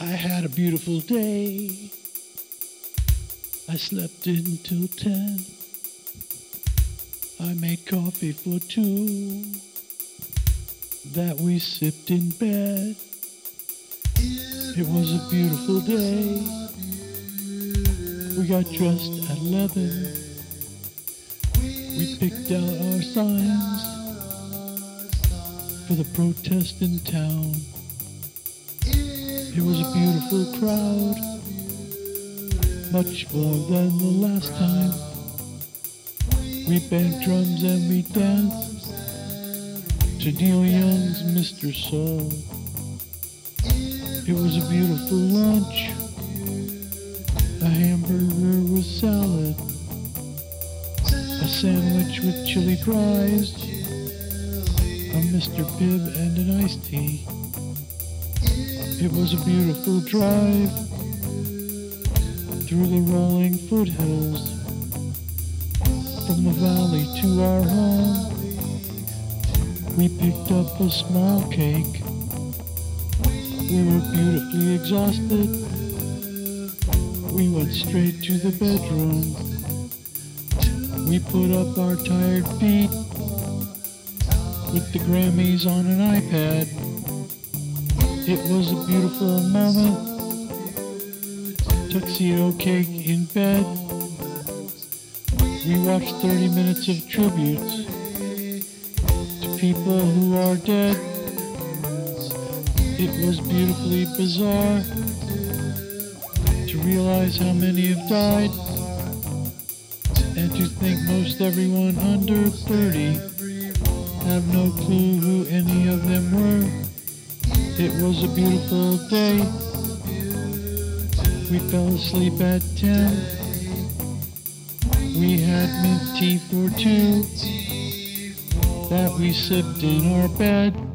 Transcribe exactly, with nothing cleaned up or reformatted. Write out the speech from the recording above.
I had a beautiful day. I slept until ten. I made coffee for two that we sipped in bed. It was a beautiful day. We got dressed at eleven. We picked out our signs for the protest in town. It was a beautiful crowd, much more than the last time. We banged drums and we danced to Neil Young's Mister Soul. It was a beautiful lunch, a hamburger with salad, a sandwich with chili fries, a Mister Pibb and an iced tea. It was a beautiful drive through the rolling foothills, from the valley to our home. We picked up a small cake. We were beautifully exhausted. We went straight to the bedroom. We put up our tired feet with the Grammys on an iPad. It was a beautiful moment. Tuxedo cake in bed. We watched thirty minutes of tributes to people who are dead. It was beautifully bizarre to realize how many have died, and to think most everyone under thirty have no clue who any of them were. It was a beautiful day. We fell asleep at ten. We had mint tea for two that we sipped in our bed.